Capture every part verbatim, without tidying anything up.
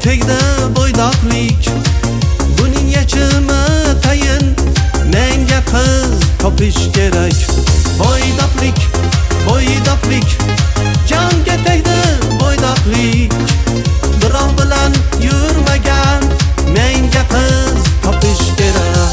tegdi bo'ydoqlik. Buning yechimi tayin, menga qiz topish kerak. Bo'ydoqlik, bo'ydoqlik, jonga tegdi bo'ydoqlik. Birov bilan yurmagan, menga qiz topish kerak.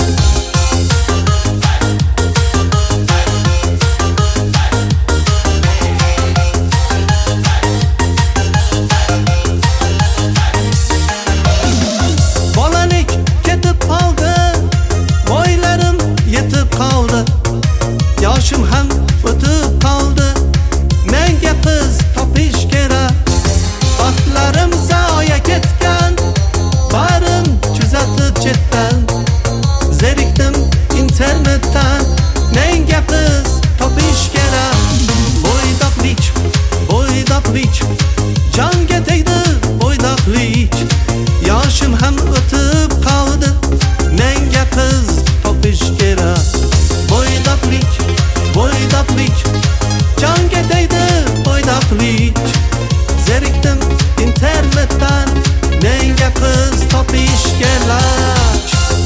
Bolalik ketib qoldi, bo'ylarim yetib qoldi, yoshim ham o'tib qoldi, menga qiz topish kerak. Vaqtlarim zoya ketgan, barim kuzatib chetdan, zerikdim internetdan, menga qiz topish kerak. Bo'ydoqlik, bo'ydoqlik, jonga tegdi bo'ydoqlik, yoshim ham o'tib qoldi, menga qiz topish kerak. Bo'ydoqlik, bo'ydoqlik, jonga tegdi bo'ydoqlik, zerikdim internetdan, menga qiz topish kerak.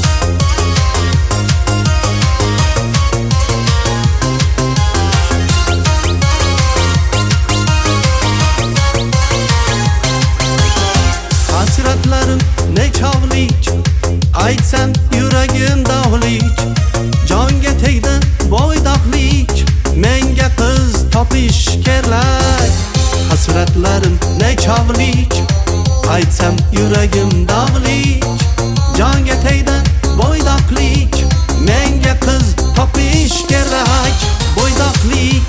Hasratlarim nechog'lik, aytsam yuragim dog'lik, jonga tegdi bo'ydoqlik, menga qiz topish kerak. Hasratlarim nechog'lik, aytsam yuragim dog'lik, jonga tegdi bo'ydoqlik, menga qiz topish kerak. Bo'ydoqlik,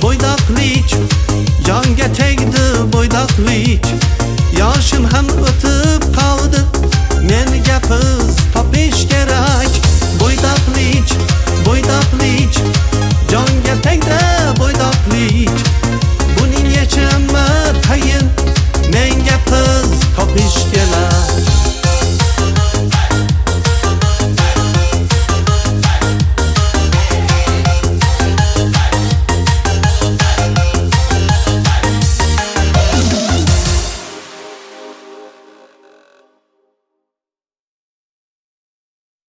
bo'ydoqlik, jonga tegdi bo'ydoqlik, yoshim ham o'tib